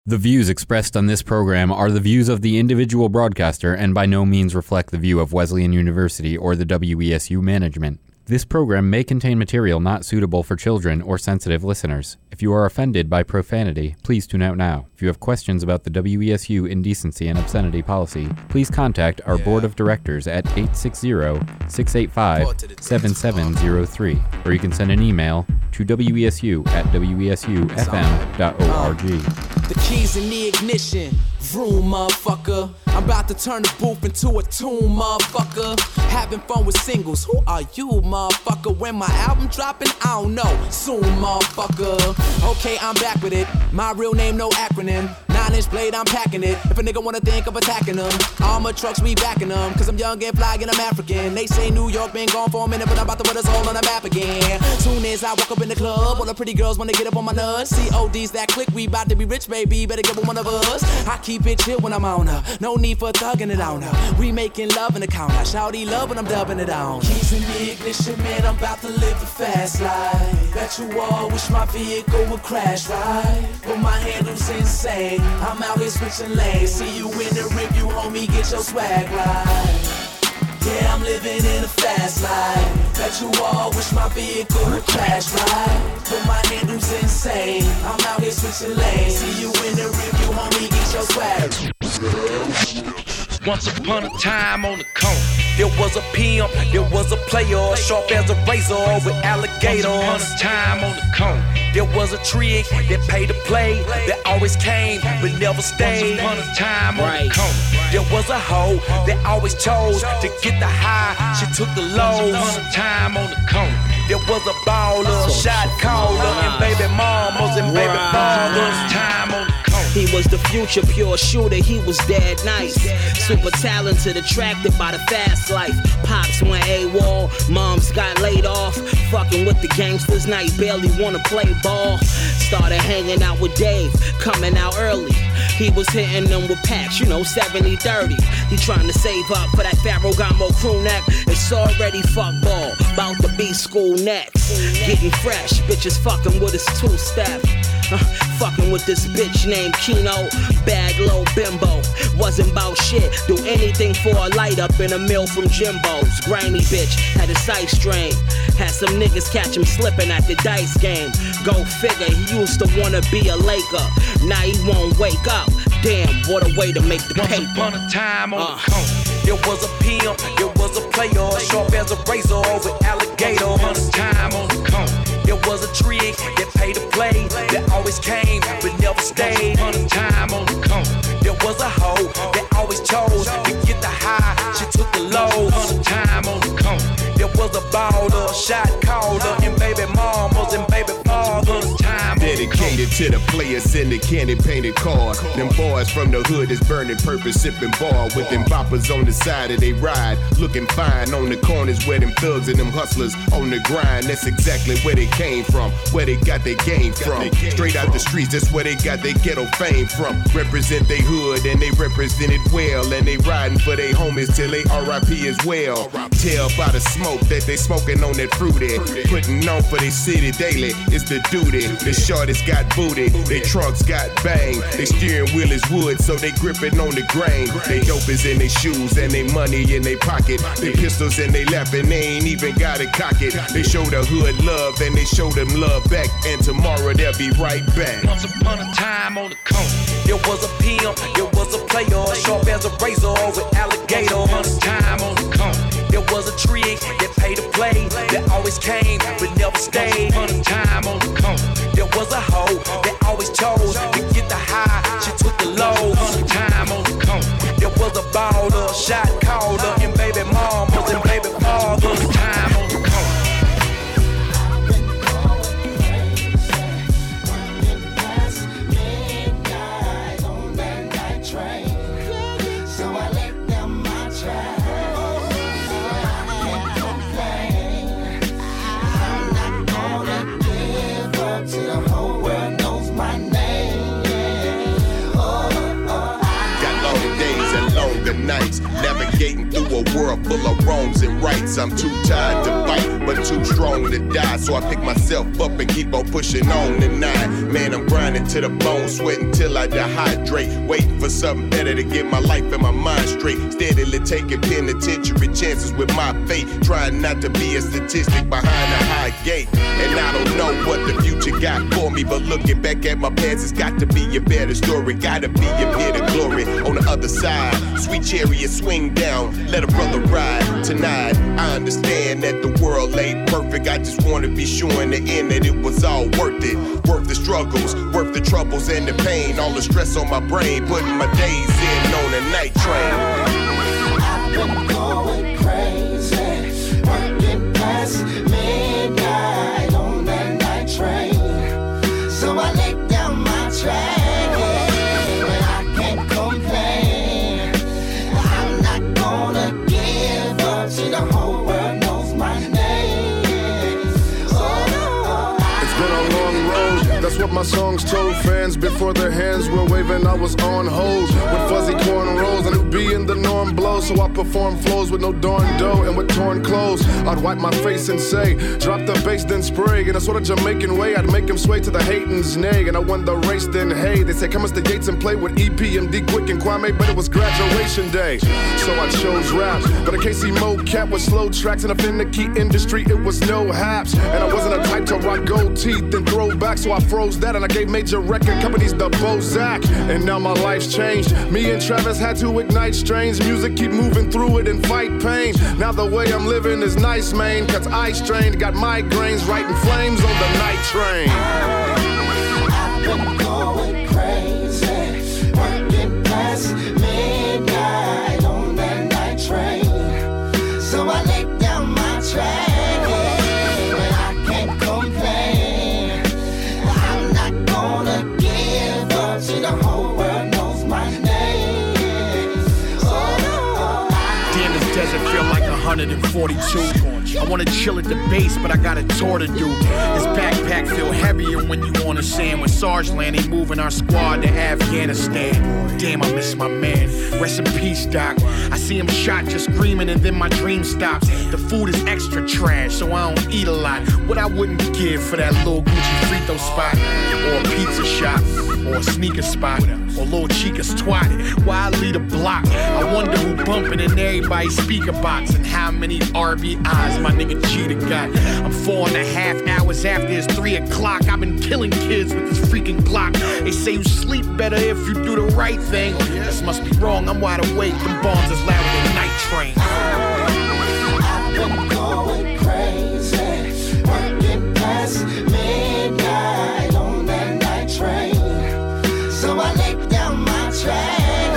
The views expressed on this program are the views of the individual broadcaster and by no means reflect the view of Wesleyan University or the WESU management. This program may contain material not suitable for children or sensitive listeners. If you are offended by profanity, please tune out now. If you have questions about the WESU indecency and obscenity policy, please contact our board of directors at 860-685-7703, or you can send an email to wesu@wesufm.org. The keys in the ignition, vroom, motherfucker. I'm about to turn the booth into a tomb, motherfucker. Having fun with singles, who are you, motherfucker? When my album dropping, I don't know, soon, motherfucker. Okay, I'm back with it, my real name, no acronym. 9-inch blade, I'm packing it. If a nigga wanna think of attacking them, armor trucks, we backing them. Cause I'm young and fly and I'm African. They say New York been gone for a minute, but I'm about to put us all on the map again. Soon as I walk up in the club, all the pretty girls wanna get up on my nuts. COD's that click, we bout to be rich, baby. Better get with one of us. I keep it chill when I'm on her. No need for thugging it on her. We making love in the counter. Shouty love when I'm dubbing it on. Keys in the ignition, man, I'm about to live the fast life. Bet you all wish my vehicle would crash, right? But my handle's insane. I'm out here switching lanes. See you in the review, homie, get your swag right. Yeah, I'm living in a fast life. Bet you all wish my vehicle would crash, right? But my handle's insane. I'm out here switching lanes. See you in the review, homie, get your swag. Once upon a time on the corner, there was a pimp, there was a player, sharp as a razor with alligators. Once upon a time on the corner, there was a trick that paid to play, that always came but never stayed. Once upon a time on the corner, there was a hoe that always chose to get the high, she took the low. Once upon a time on the corner, there was a baller, shot caller, and baby mamas and baby fathers. Time on the corner. He was the future pure shooter, he was dead nice. Super talented, attracted by the fast life. Pops went AWOL, moms got laid off. Fucking with the gangsters, now he barely wanna play ball. Started hanging out with Dave, coming out early. He was hitting them with packs, 70-30. He trying to save up for that Ferragamo crew neck. It's already fuck ball, bout to be school next. Getting fresh, bitches fucking with his two-step. Fucking with this bitch named Kino, bad low bimbo. Wasn't about shit, do anything for a light up in a mill from Jimbo's. Grimy bitch, had a sight strain. Had some niggas catch him slipping at the dice game. Go figure, he used to wanna be a Laker. Now he won't wake up. Damn, what a way to make the paper. Once upon a time on the corner, there was a pimp, there was a player, sharp as a razor with alligators. Once upon a time on the corner, there was a trick that paid to play, that always came but never stayed. Once upon a time on the corner, there was a hoe that always chose to get the high, she took the low. Once upon a time on the corner, there was a baller, shot caller, and baby mamas and baby fathers. Time dedicated to the players in the candy painted car. Them boys from the hood is burning purpose, sipping bar with them boppers on the side of they ride, looking fine on the corners where them thugs and them hustlers on the grind. That's exactly where they came from, where they got their game from. Straight out the streets, that's where they got their ghetto fame from. Represent they hood and they represent it well, and they riding for they homies till they RIP as well. Tell by the smoke that they smoking on that fruity, putting on for their city daily is the duty. The shortest got booty, they trunks got bang, they steering wheel is wood so they gripping on the grain. They dope is in their shoes and they money in their pocket. They pistols in their lap and they ain't even gotta cock it. They show the hood love and they show them love back, and tomorrow they'll be right back. Once upon a time on the corner, there was a pimp, there was a player, sharp as a razor with alligators. Once upon a time on the corner, there was a trick that paid to play, that always came but never stayed. Once upon a time on the corner, there was a hoe that always chose to get the high, she took the low. Once upon a time on the corner, there was a baller, shot caller, and baby mamas and baby fathers. Time on the corner. nights, navigating through a world full of wrongs and rights. I'm too tired to fight, but too strong to die. So I pick myself up and keep on pushing on tonight. Man, I'm grinding to the bone, sweating till I dehydrate. Waiting for something better to get my life and my mind straight. Steadily taking penitentiary chances with my fate. Trying not to be a statistic behind a high gate. And I don't know what the future got for me, but looking back at my past, it's got to be a better story. Gotta be a bit of glory on the other side. Sweet chariot swing down, let a brother ride. Tonight, I understand that the world ain't perfect. I just wanna be sure in the end that it was all worth it. Worth the struggles, worth the troubles and the pain. All the stress on my brain, putting my days in on a night train. I've been going crazy, working past midnight on that night train. So I lay down my track. That's what my songs told fans before their hands were waving. I was on hold with fuzzy cornrows. I knew being the norm blows, so I performed flows with no darn dough and with torn clothes. I'd wipe my face and say, drop the bass then spray. In a sort of Jamaican way, I'd make him sway to the hating's nay. And I won the race then hey. They say come Mr. Yates and play with EPMD, Quick and Kwame, but it was graduation day, so I chose rap. But a KC mocap with slow tracks in a finicky industry, it was no haps. And I wasn't a type to rock gold teeth and throw back, so I froze that and I gave major record companies the Bozak. And now my life's changed. Me and Travis had to ignite strange music, keep moving through it and fight pain. Now the way I'm living is nice, man, cause I strained, got migraines, writing flames on the night train. I've been going crazy, working past midnight on that night train. So I lay down my track. Desert feel like 142. I wanna chill at the base, but I got a tour to do. This backpack feel heavier when you on the sand. With Sarge land, they moving our squad to Afghanistan. Damn, I miss my man. Rest in peace, Doc. I see him shot, just screaming, and then my dream stops. The food is extra trash, so I don't eat a lot. What I wouldn't give for that little Gucci Frito spot, or a pizza shop, or a sneaker spot, or Lil Chica's twat. Why I lead a block? I wonder who bumping in everybody's speaker box, and how many RBIs my nigga Cheetah got. I'm 4.5 hours after it's 3 o'clock. I've been killing kids with this freaking Glock. They say you sleep better if you do the right thing. This must be wrong, I'm wide awake. Them bombs is louder than night train. I've been going crazy, working past midnight on that night train. So I lay down my track.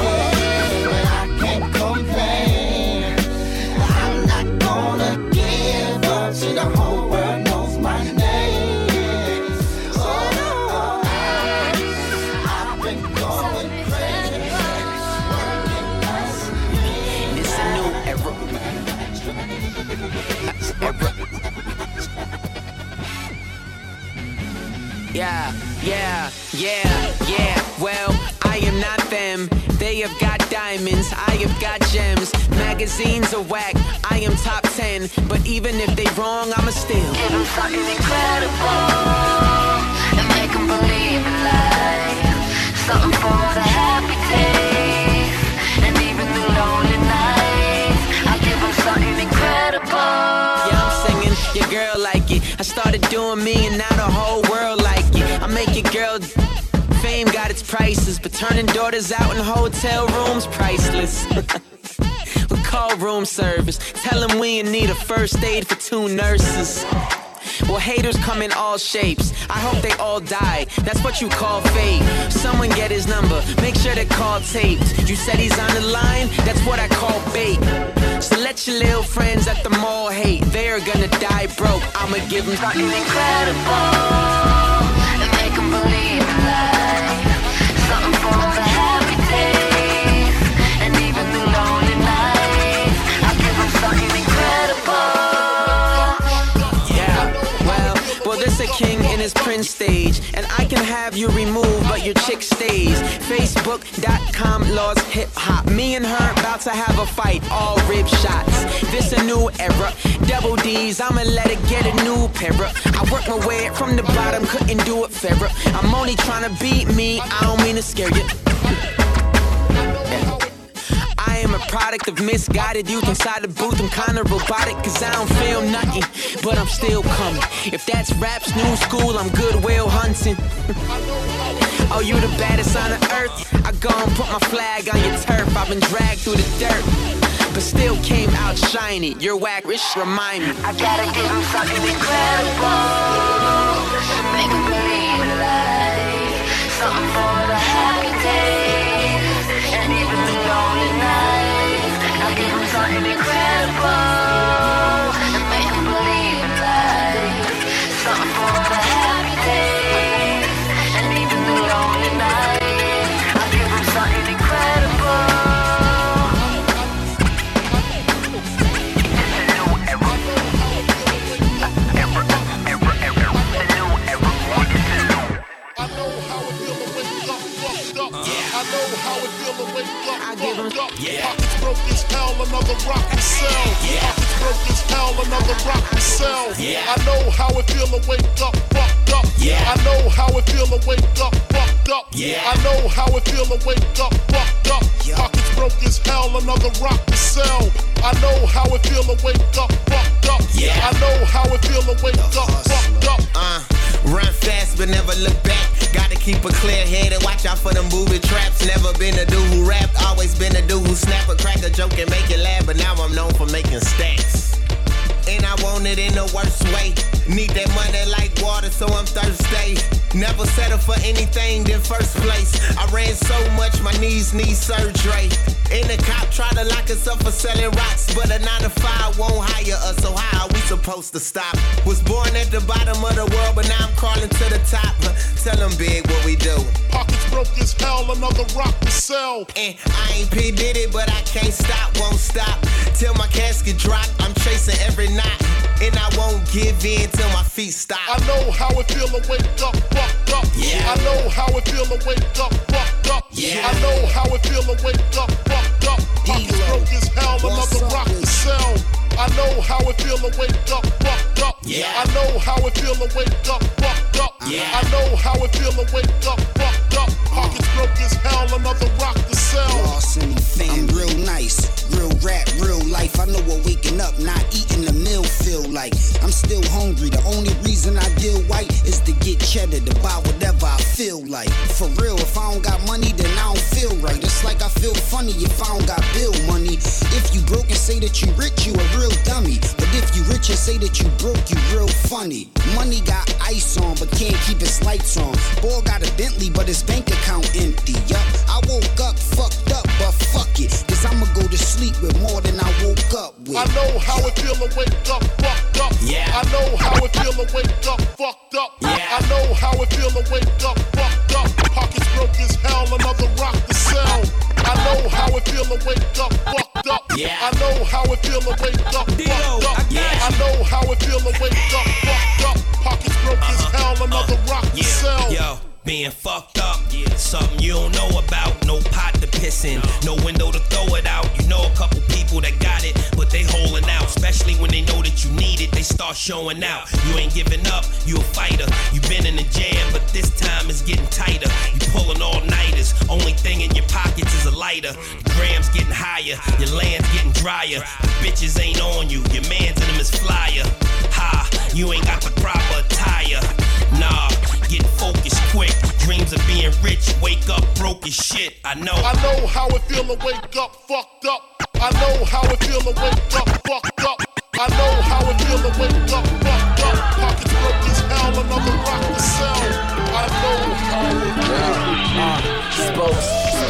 Yeah. Well, I am not them. They have got diamonds, I have got gems. Magazines are whack, I am top 10. But even if they wrong, I'ma still give them something incredible and make them believe in life. Something for the happy days and even the lonely nights. I'll give them something incredible. Yeah, I'm singing, your girl like it. I started doing me and now the whole world like it. I make it, girl. Fame got its prices, but turning daughters out in hotel rooms, priceless. We call room service, tell them we in need of first aid for 2 nurses. Well, haters come in all shapes, I hope they all die, that's what you call fate. Someone get his number, make sure they call taped. You said he's on the line, that's what I call bait. So let your little friends at the mall hate, they're gonna die broke, I'ma give them something incredible and make them believe in life. Something for the happy days and even the lonely nights. I'll give them something incredible. Yeah, well, there's a king in his prince stage, and I can have you removed, but your chick stays. Facebook.com lost hip hop. Me and her about to have a fight, all rib shots. This a new era, double D's, I'ma let it get a new para. I work my way from the bottom, couldn't do it fairer. I'm only trying to beat me, I don't mean to scare you. I am a product of misguided youth inside the booth. I'm kinda robotic cause I don't feel nothing, but I'm still coming. If that's rap's new school, I'm Goodwill Hunting. Oh, you the baddest on the earth? I go and put my flag on your turf. I've been dragged through the dirt, but still came out shiny. Your whack rich remind me. I gotta give him something incredible, make him believe in life, something for the happy days, and even the lonely nights. I give him something incredible, make him believe in life, something for the happy days, and even the lonely nights. I give him something incredible. Pockets broke as hell, another rock to sell. Pockets broke as hell, another rock to sell. I know how it feel to wake up, fucked up. I know how it feel to wake up, fucked up. I know how it feel to wake up, fucked up. Pockets broke as hell, another rock to sell. I know how it feel to wake up, fucked up. I know how it feel to wake up, fucked up. Run fast but never look back. Gotta keep a clear head and watch out for them booby traps. Never been a dude who rapped, always been a dude who snap a crack a joke and make it laugh. But now I'm known for making stacks, and I want it in the worst way. Need that money like water, so I'm thirsty. Never settle for anything in first place. I ran so much, my knees need surgery. And the cop tried to lock us up for selling rocks, but a 9 to 5 won't hire us, so how are we supposed to stop? Was born at the bottom of the world, but now I'm crawling to the top. Tell them big what we do. Pockets broke as hell, another rock to sell. And I ain't P. Diddy, but I can't stop, won't stop. Till my casket drop, I'm chasing every knot. And I won't give in till my feet stop. I know how it feel to wake up, fucked up. I know how it feel to wake up, fucked up. I know how it feel to wake up, fucked up. Pockets broke as hell, another rock to sell. I know how it feel to wake up, fucked up. I know how it feel to wake up, fucked up. I know how it feel to wake up, fucked up. Pockets broke as hell, another rock to sell. I'm real nice, real rap, real life. I know what waking up, not eating the meal feel like. I'm still hungry. The only reason I deal white is to get cheddar, to buy whatever I feel like. For real, if I don't got money, then I don't feel right. It's like I feel funny if I don't got bill money. If you broke and say that you rich, you a real dummy. But if you rich and say that you broke, you real funny. Money got ice on, but can't keep its lights on. Boy got a Bentley, but his bank account empty. Yup, I woke up fucked up, but fuck it, cause I'ma go to sleep with more than I woke up with. I know how it feel to wake up, fucked up. I know how it feel to wake up, fucked up. I know how it feel to wake up, fucked up. Pockets broke as hell, another rock to sell. I know how it feel to wake up, fucked up. I know how it feel to wake up, fucked up. I know how it feel to wake up, fucked up. Pockets broke as hell, another rock to sell. Yo, being fucked up, something you don't know about. No pot to piss in, no window to throw it out. You know a couple people that got it, but they holding out. Especially when they know that you need it, they start showing out. You ain't giving up, you a fighter. You been in the jam, but this time it's getting tighter. You pulling all-nighters, only thing in your pockets is a lighter. The grams getting higher, your land's getting drier. The bitches ain't on you, your mans in them is flyer. Ha, you ain't got the proper attire. Nah, get focused quick. Dreams of being rich, wake up broke as shit. I know how it feel to wake up fucked up. I know how it feel to wake up fucked up. I know how it feel to wake up fucked up. Pockets broke as hell, another rock to sell. I know how it feel. Spokes,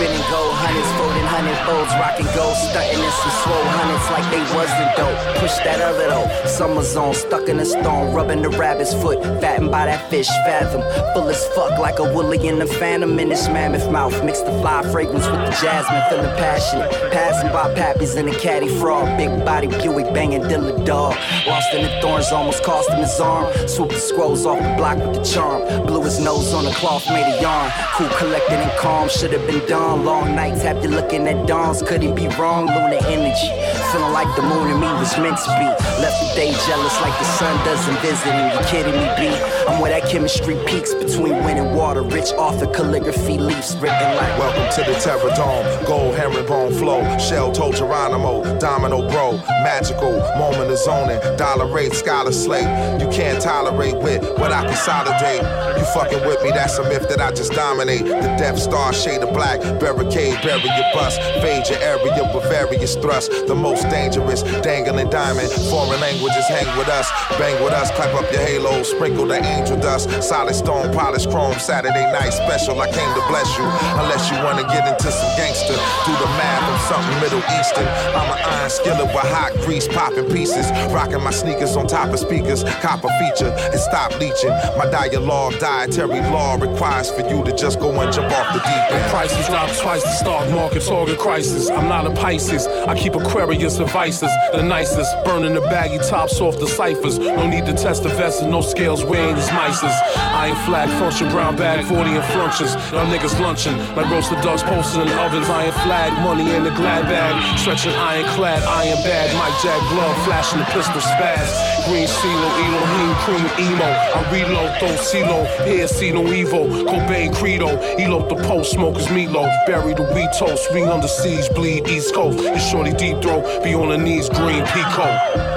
spinning gold hundreds, folding 100 folds, rocking gold, stunting in some swole hundreds like they wasn't dope. Push that other though, summer zone, stuck in a stone, rubbing the rabbit's foot, fattened by that fish fathom. Full as fuck like a woolly in the phantom in this mammoth mouth. Mix the fly fragrance with the jasmine, feeling passionate. Passing by pappies in a caddy frog, big body Buick banging Dilla Dog. Lost in the thorns, almost cost him his arm. Swoop the scrolls off the block with the charm. Blew his nose on the cloth, made a yarn. Cool, collected and calm, should have been done. Long nights have you looking at dawns, couldn't be wrong. Lunar energy, feeling like the moon and me was meant to be. Left the day jealous like the sun doesn't visit him. You kidding me, B? I'm where that chemistry peaks between wind and water. Rich author calligraphy leaves written like. Welcome to the Terror Dome, gold herringbone flow, shell toe Geronimo, domino bro, magical moment of zoning, dollar rate, scholar slate. You can't tolerate with what I consolidate. You fucking with me, that's a myth that I just dominate. The Death Star shade of black, barricade, bury your bus, fade your area with various thrusts. The most dangerous, dangling diamond, foreign languages hang with us, bang with us, clap up your halo, sprinkle the angel dust, solid stone, polished chrome, Saturday night special, I came to bless you, unless you wanna get into some gangster, do the math on something Middle Eastern. I'm an iron skillet with hot grease popping pieces, rocking my sneakers on top of speakers, copper feature, and stop leeching. My dialogue, dietary law requires for you to just go and jump off the deep end. Prices drop twice, the stock market's target crisis. I'm not a Pisces, I keep Aquarius and vices, the nicest, burning the baggy tops off the ciphers. No need to test the vest and no scales, we ain't as mices. I ain't flag function, brown bag, 40 and functions. Y'all niggas lunching like roasted ducks posted in ovens. Iron flag, money in the glad bag, stretching ironclad, iron bad, Mike Jack glove, flashing the pistol spaz. Green CeeLo, Elohim, cream emo. I reload, throw CeeLo, here see no evil. Cobain Credo, elope the post, smokers meatloaf. Bury the wheat toast, we under siege, bleed East Coast. It's shorty deep throat, be on the knees, green Pico.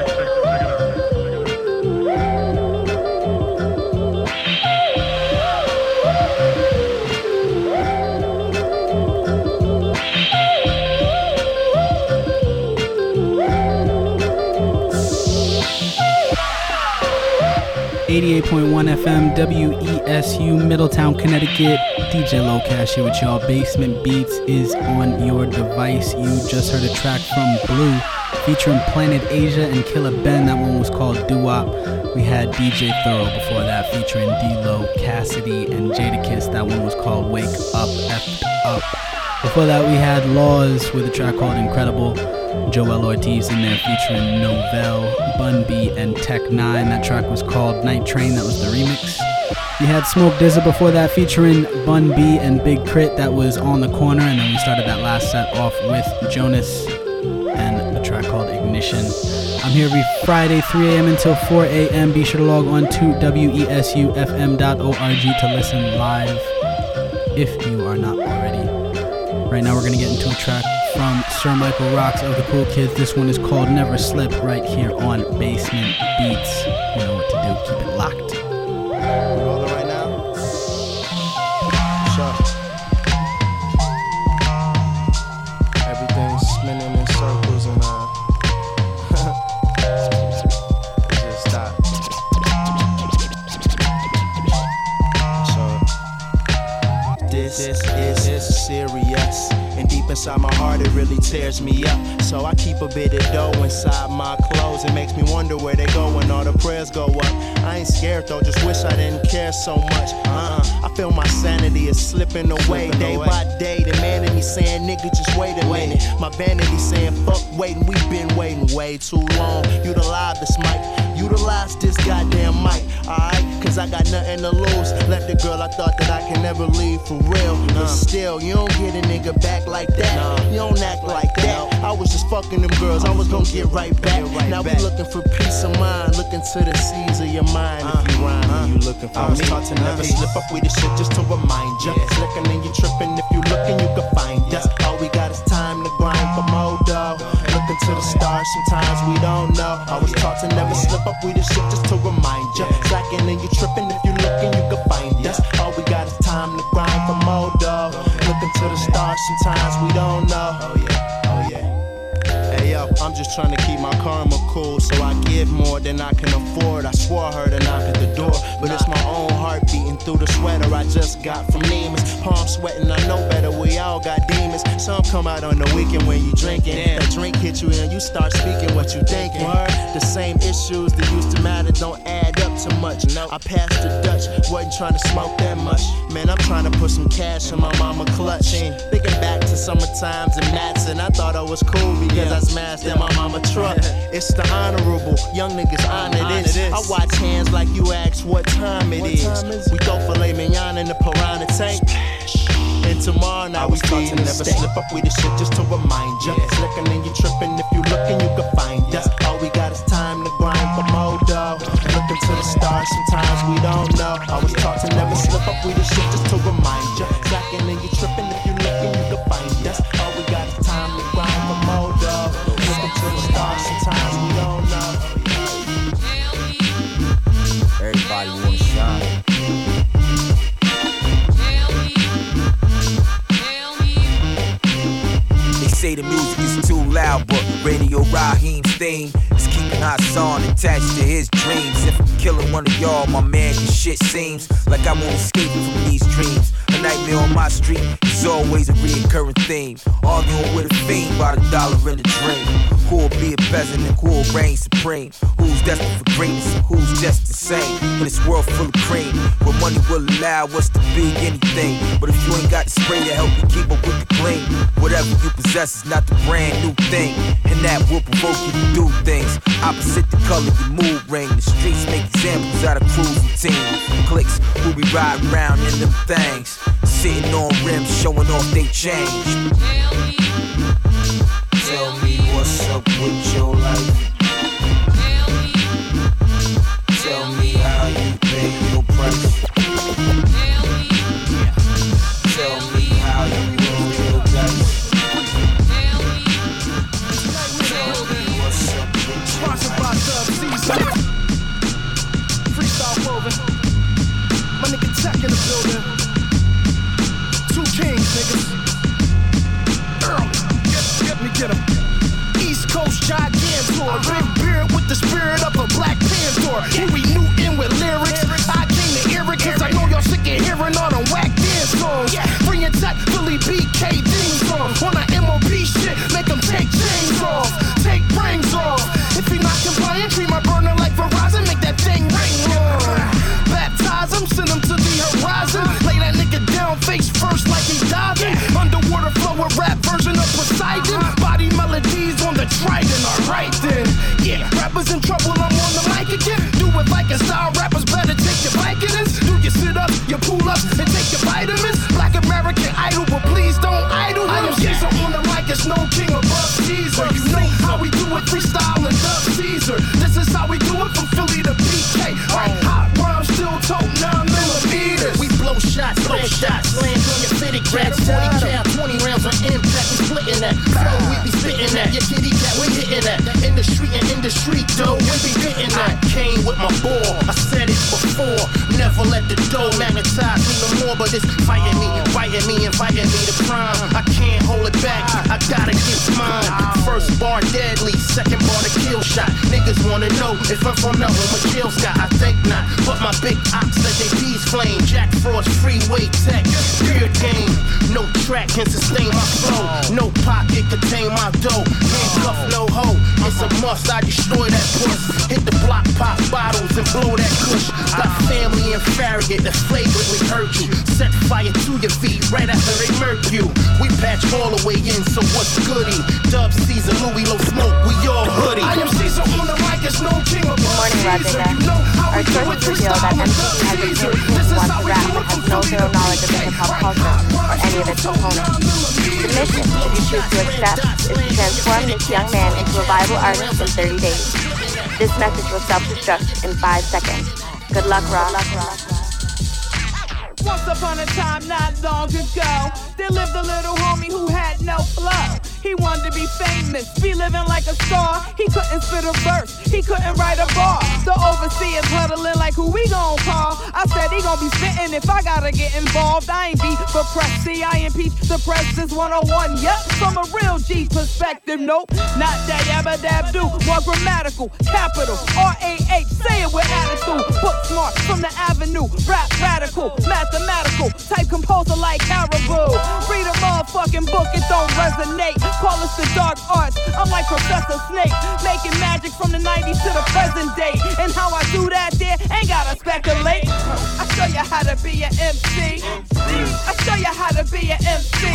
88.1 FM, WESU, Middletown, Connecticut. DJ Locash here with y'all. Basement Beats is on your device. You just heard a track from Blue featuring Planet Asia and Killer Ben. That one was called Doo-Wop. We had DJ Thorough before that featuring D-Lo, Cassidy, and Jadakiss. That one was called Wake Up, Effed Up. Before that, we had Laws with a track called Incredible. Joel Ortiz in there featuring Novell, Bun B, and Tech 9. That track was called Night Train. That was the remix. We had Smoke Dizza before that featuring Bun B and Big Crit. That was On the Corner. And then we started that last set off with Jonas and a track called Ignition. I'm here every Friday, 3 a.m. until 4 a.m. Be sure to log on to wesufm.org to listen live if you are not already. Right now we're going to get into a track from Sir Michael Rocks of the Cool Kids. This one is called Never Slip, right here on Basement Beats. You know what to do, keep it locked. Rolling right now? Sure. Everything's spinning in circles and it just stopped. So this is serious. And deep inside my heart, it really tears me up. So I keep a bit of dough inside my clothes. It makes me wonder where they go when all the prayers go up. I ain't scared though, just wish I didn't care so much. I feel my sanity is slipping away day by day. The man in me saying, nigga, just wait a minute. My vanity saying, fuck waiting, we've been waiting way too long. Utilize this mic, utilize this goddamn mic, alright? Cause I got nothing to lose. Left the girl I thought that I can never leave for real. But still, you don't get a nigga back like that. You don't act like that. I was just fucking them girls, I was gonna get right back. Now we looking for peace of mind. Looking to the seas of your mind. If you rhyme, you looking for me. I was taught to never slip up with this shit just to remind ya. Slicking and you tripping, if you looking you can find us. All we got is time to grind for more dough. Looking to the stars, sometimes we don't know. I was taught to never slip up with this shit just to remind ya. Slacking and you tripping, if you looking you can find us. All we got is time to grind for more dough. Looking to the stars, sometimes we don't know. Oh yeah, oh yeah. Hey yo, I'm just trying to keep my karma cool, so I give more than I can afford. I swore her to knock at the door, but it's my own heart beating through the sweater I just got from Neiman's. Palm sweating, I know better, we all got demons. Some come out on the weekend when you drinking. That drink hit you and you start speaking what you thinking. The same issues that used to matter don't add up too much. I passed the Dutch, wasn't trying to smoke that much. Man, I'm trying to put some cash in my mama clutch. Thinking back to summer times and Matson, I thought I was cool because I smashed in my mama truck. It's the honorable, young niggas honor this. I watch hands like you ask what time it is. We throw filet mignon in the piranha tank. And tomorrow night we start to never slip up with this shit just to remind ya. Slickin' and you trippin', if you lookin' you can find us. All we got is time to grind for more dough. Looking to the stars, sometimes we don't know. I was taught to never slip up with this shit just to remind ya. Slackin' and you trippin', if you lookin' you can find us. All we got is time to grind for more dough. Looking to the stars, sometimes we don't know. Everybody wanna shine. Say the music is too loud, but Radio Raheem's theme is keeping Hassan attached to his dreams. If I'm killing one of y'all, my man, this shit seems like I won't escape from these dreams. A nightmare on my street is always a reoccurring theme. Arguing with a fiend about $1 in a dream. Who'll be a peasant and who'll reign supreme? Who's destined for greatness and who's just the same? In this world full of cream, where money will allow us to be anything. But if you ain't got the spray to help you keep up with the clean, whatever you possess is not the brand new thing, and that will provoke you to do things opposite the color your mood ring. The streets make examples out of cruising teams. Clicks who be riding around in them things, sitting on rims showing off they change. Tell me what's up with your life. Tell me how you pay your price. Tell me how you roll your dice. Tell me what's up with your life. Sponsored by Dub Season. Freestyle woven. My nigga Tech in the building. 2 kings, niggas. Get him. East Coast Gigantor, big beard with the spirit of a Black Panther. Huey Newton with lyrics. I came to hear it cause I know y'all sick of hearing all them whack dance songs. Free and tech, Philly BK theme songs. On that MOB shit, make them take chains off, take rings off. If he not compliant, treat my burner like Verizon, make that thing ring on. Baptize him, send him to the horizon. Lay that nigga down face first like he diving. Underwater flow a rap version of Poseidon. Body melodies on the trident, alright then. Yeah, rappers in trouble, I'm on the mic again. Do it like a style, rappers better take your Vicodins. Do your sit-ups, your pull-ups, and take your vitamins. Black American Idol, but please don't idle. I am Caesar on the mic, it's no king above Caesar. You know how we do it, freestyle and Dub Caesar. This is how we do it from Philly to PK. Right, hot rhymes, still tote 9mm. We blow shots, land on your fitted cats. 40 cal, 20 rounds on impact, we splitting that. Flow, we be spitting that. Your kitty cat, we hitting that. In the street, though, we be hitting that. Came with my ball, I said it before. Never let the dough magnetize me no more, but it's fighting me, inviting me to crime. I can't hold it back, I gotta get mine. First bar deadly, second bar the kill shot. Niggas wanna know if I'm from the home of Jill Scott. I think not, but my big ox said they bees flame. Jack Frost, freeway tech, beer game. No track can sustain my flow. No pocket contain my dough. Handcuff, no hoe. It's a must, I destroy that puss. Hit the block, pop bottles and blow that kush. Got family in Farragut that flagrantly hurt you. Set fire to your feet right after they murk you. We patch all the way in, so what's goody? Dub Caesar, Louis Low Smoke, we all hoodie. I am Caesar on the mic, it's no king of Caesar. You know how we do it, freestyle with Dub Caesar. This is how we do it from Philly to PK. Or any of its components. The mission, if you choose to accept, is to transform this young man into a viable artist in 30 days. This message will self-destruct in 5 seconds. Good luck, Rob. Once upon a time, not long ago, there lived a little homie who had no flow. He wanted to be famous, be living like a star. He couldn't spit a verse, he couldn't write a bar. The overseers huddling like who we gon' call. I said he gon' be spitting if I gotta get involved. I ain't beat for press, see I impeach the president's 101. Yep, from a real G perspective, nope. Not that yabba dab do, more grammatical, capital, R-A-H, say it with attitude. Book smart from the avenue, rap radical, mathematical, type composer like Caribou. Read a motherfucking book, it don't resonate. Call us the dark arts, I'm like Professor Snake, making magic from the 90s to the present day. And how I do that there, ain't gotta speculate. I show you how to be an MC. I show you how to be an MC.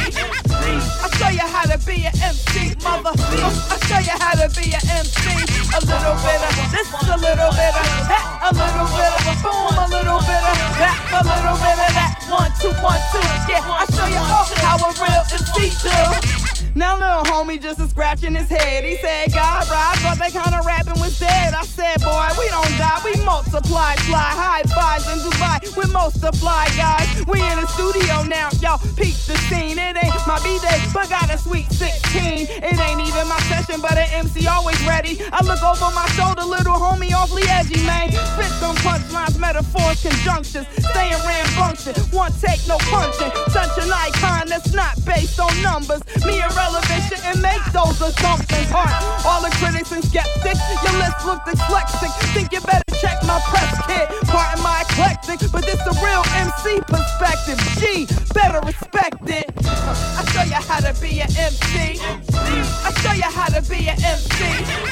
I show you how to be an MC, mother. I show you how to be an MC. A little bit of this, a little bit of that, a little bit of a boom, a little bit of that, a little bit of that. 1, 2, 1, 2. Yeah, I show you how a real MC do. Now little homie just is scratching his head. He said, God, bro, I thought that kind of rapping was dead. I said, boy, we don't die, we multiply, fly high fives in Dubai. We multiply, guys. We in the studio now, y'all peep the scene. It ain't my B-day, but got a sweet 16. It ain't even my session, but an MC always ready. I look over my shoulder, little homie awfully edgy, man. Spit some punchlines, metaphors, conjunctions. Staying rambunctious, one take, no punching. Such an icon that's not based on numbers. Me and relevant shit and make those assumptions hard. All the critics and skeptics, your list look dyslexic. Think you better check my press kit. Pardon my eclectic, but this the real MC perspective. G, better respect it. I show you how to be an MC. I show you how to be an MC.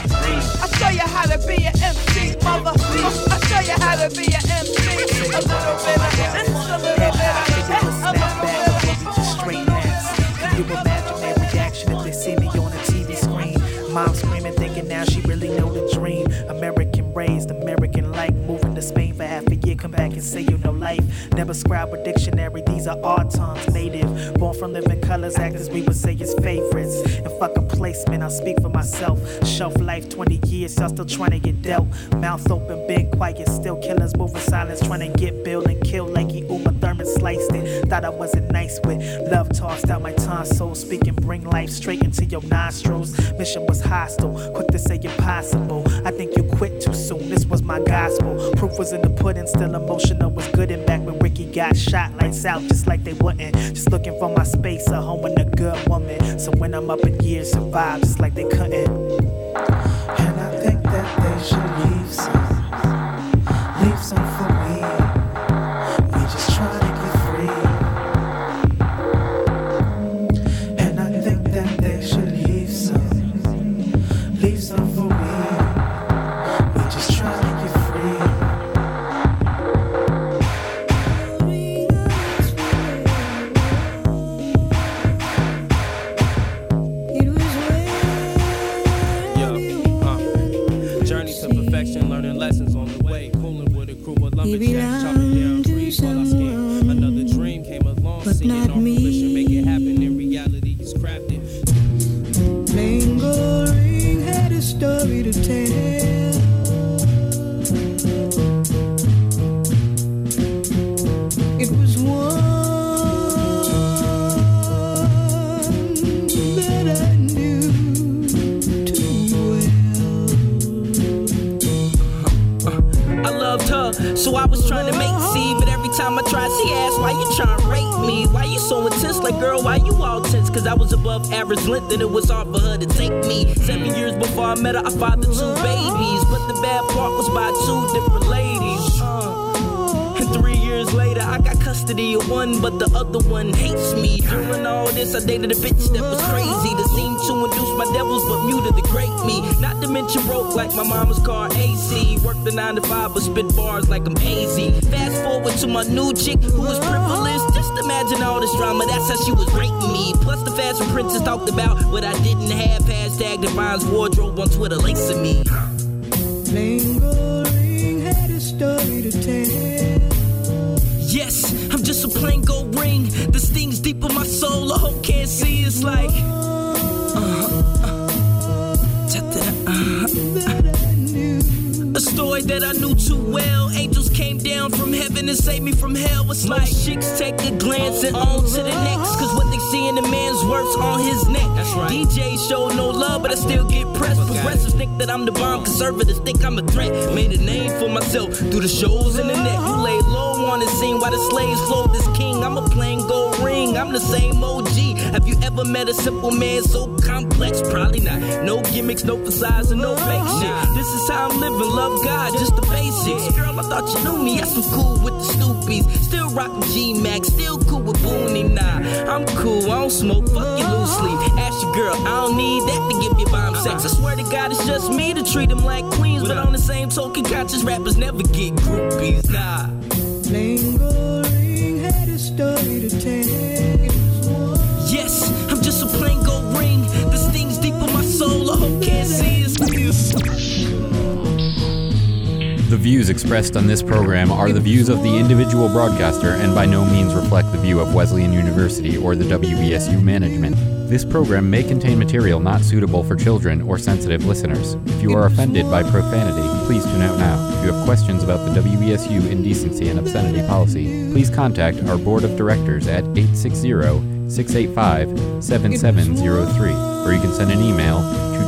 I show you how to be an MC, mother. I show you how to be an MC. A little bit of this, a little bit of that, a little bit of just straight nasty. You imagine that reaction if they see me on a TV screen. Mom screaming, thinking now she really know the dream. American raised, American like, moving to Spain for half a year, come back and say you know life. Never scribe a dictionary, these are our tongues, native. Born from living colors, actors we would say is favorites. And fuck a placement, I'll speak for myself. Shelf life 20 years, y'all still trying to get dealt. Mouth open, been quiet, still killers moving silence, trying to get billed and killed like he Uma Thurman sliced it. Thought I wasn't nice with love tossed out my tonsil, speaking bring life straight into your nostrils. Mission was hostile, quick to say impossible. I think you quit too soon, this was my gospel. Proof was in the pudding, still emotional was good. And back when Ricky got shot, lights out just like they wouldn't. Just looking for my space, a home and a good woman. So when I'm up in years, survive just like they couldn't. And I think that they should leave some for me. We just trying to get free. And I think that they should leave some for me. We just trying to get free. Journey to perfection, learning lessons on the way. Cooling with a crew of lumberjacks, chopping down trees while I scan. Another dream came along, seeing all fruition, make it happen in reality is crafted. Lingering had a story to tell. It was one that I knew too well. I loved her, so I was trying to make C. But every time I tried, she asked, why you trying to rate me? Why you so intense? Like, girl, why you all tense? Cause I was above average length and it was hard for her to take me. 7 years before I met her, I fathered 2 babies. But the bad part was by 2 different ladies. And 3 years later, I got custody of one, but the other one hates me. During all this, I dated a bitch that was crazy, that seemed to induce my devils, but muted the great me. Not to mention broke like my mama's car AC. Worked the 9 to 5, but spit bars like I'm hazy. Fast forward to my new chick, who was privileged. Just imagine all this drama, that's how she was rating me. Plus the fashion princess talked about what I didn't have. Hashtag defines wardrobe on Twitter, lacing me. Lingering had a story to tell. Yes, I'm just a plain gold ring. This stings deep in my soul, I hope can't see. It's like a story that I knew too well. Angels came down from heaven and saved me from hell. It's like chicks take a glance and on to the next. Cause what they see in the man's worth's on his neck. That's right. DJs show no love, but I still get pressed. Progressives think that I'm the bomb, conservatives think I'm a threat. Made a name for myself through the shows and the net. You lay low on the scene while the slaves flow this king. I'm a plain gold ring, I'm the same OG. Have you ever met a simple man so complex? Probably not. No gimmicks, no facades, and no fake shit. This is how I'm living, love God, just the basics. Girl, I thought you knew me, yes, I'm cool with the Stoopies. Still rockin' G-Max, still cool with Booney. Nah, I'm cool, I don't smoke, fuck you loosely. Ask your girl, I don't need that to give you bomb sex. I swear to God, it's just me to treat them like queens. But on the same token, conscious rappers never get groupies, nah. Lingering had a story to tell. Yes, I'm just a plain gold ring. This thing's deep in my soul, I hope can't see it. The views expressed on this program are the views of the individual broadcaster and by no means reflect the view of Wesleyan University or the WESU management. This program may contain material not suitable for children or sensitive listeners. If you are offended by profanity, please tune out now. If you have questions about the WESU indecency and obscenity policy, please contact our board of directors at 860-685-7703, or you can send an email to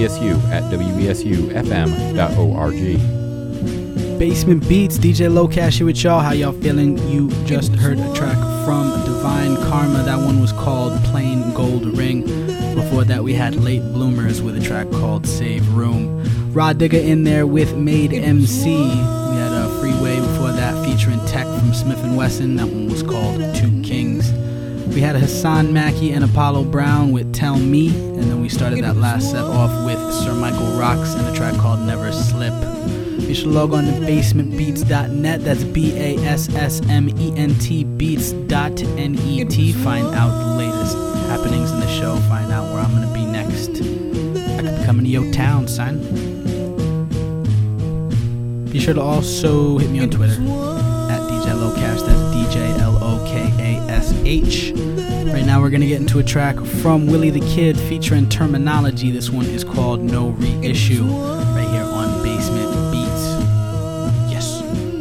wesu@wesufm.org. Basement Beats, DJ Low Cash here with y'all. How y'all feeling? You just heard a track from Divine Karma. That one was called Plain Gold Ring. Before that, we had Late Bloomers with a track called Save Room. Rah Digga in there with Made MC. We had a Freeway before that featuring Tech from Smith & Wesson. That one was called Two Kings. We had Hassan Mackey and Apollo Brown with Tell Me. And then we started that last set off with Sir Michael Rocks and a track called Never Slip. Be sure to log on to basementbeats.net. That's BASSMENT beats.net. Find out the latest happenings in the show. Find out where I'm going to be next. I could be coming to your town, son. Be sure to also hit me on Twitter at DJ Locash. That's DJLOKASH. Right now we're going to get into a track from Willie the Kid featuring Terminology. This one is called No Reissue. Right here on Basement Beats. Yes.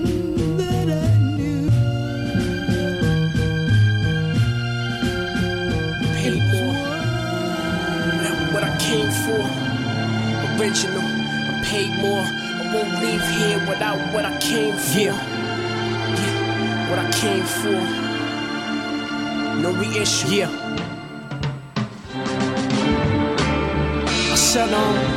Paid more than what I came for. Original, I paid more. I won't leave here without what I came for. Yeah, what I came for. No reissue. Yeah. I said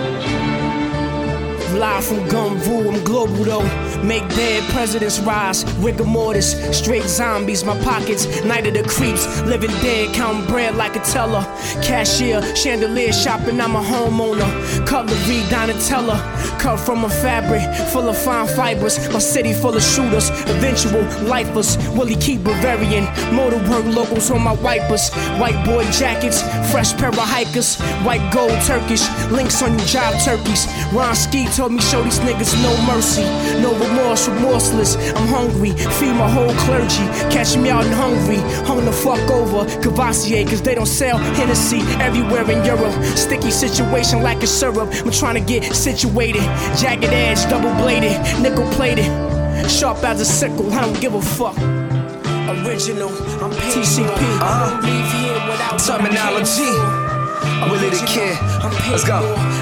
live from Gumvoo, I'm global though. Make dead presidents rise, rigor mortis, straight zombies. My pockets, night of the creeps, living dead, counting bread like a teller. Cashier, chandelier shopping, I'm a homeowner. Cutlery, Donatella, cut from a fabric full of fine fibers. My city full of shooters, eventual lifers. Willie keep Bavarian, motorwork logos on my wipers. White boy jackets, fresh pair of hikers. White gold Turkish, links on you job turkeys. Ron Ski told me show these niggas no mercy, no remorse, remorseless. I'm hungry, feed my whole clergy. Catch me out and hungry, hung the fuck over Cavassier, cause they don't sell Hennessy everywhere in Europe. Sticky situation like a syrup, I'm trying to get situated. Jagged edge, double bladed, nickel plated, sharp as a sickle, I don't give a fuck. Original, I'm TCP. Leave here without Terminology. Willie the Kid, let's go.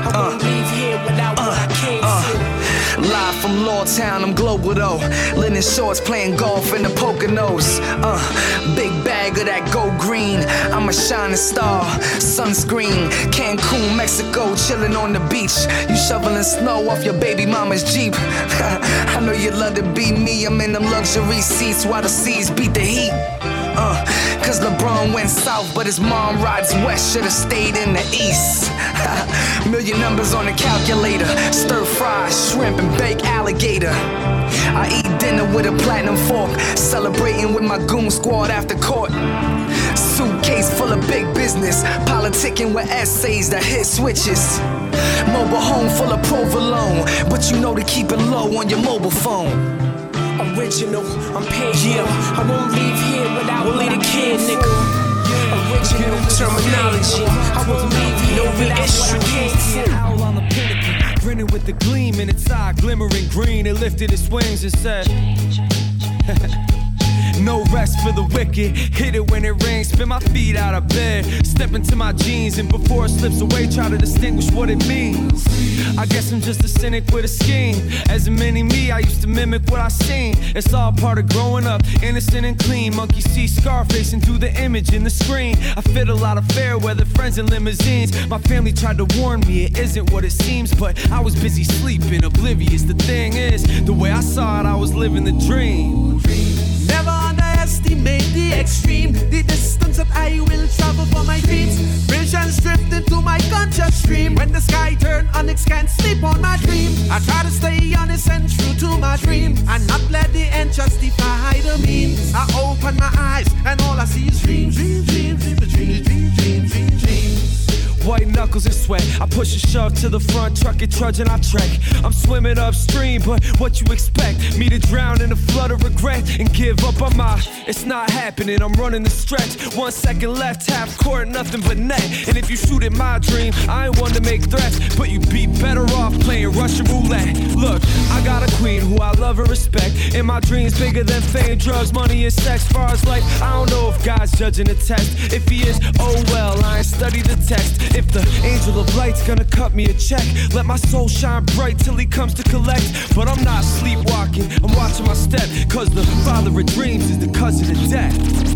Live from Lawtown, I'm global though. Linen shorts, playing golf in the Poconos. Big bag of that gold green. I'm a shining star, sunscreen. Cancun, Mexico, chilling on the beach. You shoveling snow off your baby mama's Jeep. I know you love to be me. I'm in them luxury seats while the seas beat the heat. Cause LeBron went south, but his mom rides west. Should've stayed in the east. Million numbers on the calculator. Stir fry, shrimp, and baked alligator. I eat dinner with a platinum fork. Celebrating with my goon squad after court. Suitcase full of big business. Politicking with essays that hit switches. Mobile home full of provolone. But you know to keep it low on your mobile phone. Original, I'm paid. Yeah, I won't leave here without Willie the Kid, nigga. Original terminology, I won't leave here without what I came for. grinning with the gleam in its eye, glimmering green. It lifted its wings and said, no rest for the wicked. Hit it when it rings, spin my feet out of bed, step into my jeans, and before it slips away, try to distinguish what it means. I guess I'm just a cynic with a scheme. As a mini me, I used to mimic what I seen. It's all part of growing up, innocent and clean. Monkey see Scarface and do the image in the screen. I fit a lot of fair weather friends in limousines. My family tried to warn me it isn't what it seems, but I was busy sleeping, oblivious. The thing is, the way I saw it, I was living the dream. Never underestimate the extreme, the distance that I will travel for my dreams. Visions drift into my conscious stream. When the sky turn onyx, can't sleep on my dream. I try to stay honest and true to my dream, and not let the end justify the means. I open my eyes and all I see is dreams, dreams, dreams, dreams, dreams, dreams, dreams, dreams, dreams. White knuckles and sweat, I push and shove to the front, truck it, trudge and I trek. I'm swimming upstream, but what you expect? Me to drown in a flood of regret and give up on my, it's not happening, I'm running the stretch. 1 second left, half court, nothing but net. And if you shoot at my dream, I ain't one to make threats, but you'd be better off playing Russian roulette. Look, I got a queen who I love and respect, and my dreams bigger than fame, drugs, money and sex. Far as life, I don't know if God's judging the test. If he is, oh well, I ain't studied the text. If the angel of light's gonna cut me a check, let my soul shine bright till he comes to collect. But I'm not sleepwalking, I'm watching my step, cause the father of dreams is the cousin of death.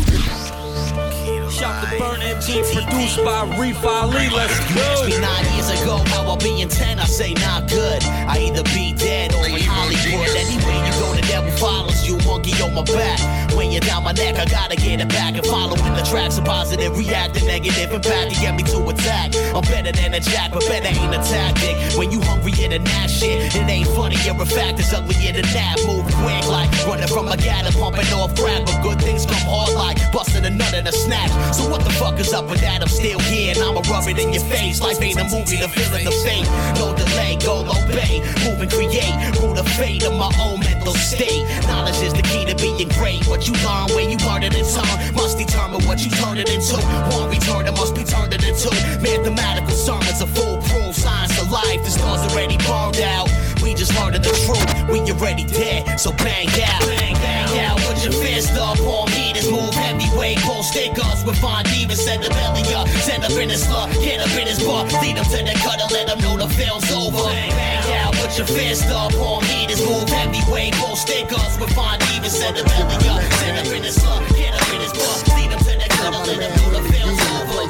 Shot the Burn MG, produced by Reef Ali, let's go. Asked me 9 years ago, how I'll be in 10, I say not good. I either be dead or in Hollywood. Anywhere you go, the devil follows you, monkey on my back. When you're down my neck, I gotta get it back. And following the tracks of positive, react to negative impact to get me to attack. I'm better than a jack, but better ain't a tactic. When you hungry in and that shit, it ain't funny, you're a fact, it's uglier than that. Move quick like running from a gat and pumping off crack. But good things come hard like busting a nut in a snack. So what the fuck is up with that? I'm still here and I'ma rub it in your face. Life ain't a movie, the feeling of fate. No delay, go obey, move and create. Rule the fate of my own mental state. Knowledge is the key to being great. What you learn when you learn it in time must determine what you turn it into. One return that must be turned it into. Mathematical sermons are foolproof. Science of life, the stars already burned out. We just learned the truth, we already dead. So bang out, bang out. Put your fist up on me, this move heavyweight. Pull stickers with fine demons, send the belly up. Send up in his slug, get up in his butt. Lead him to the cutter, let him know the film's over. Bang out, put your fist up on me, this move heavyweight. Pull stickers with fine demons, send the belly up. Send up in his slug, get up in his butt. Lead him to the cutter, let him know the film's over.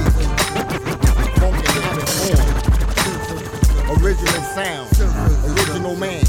Original sound, original man.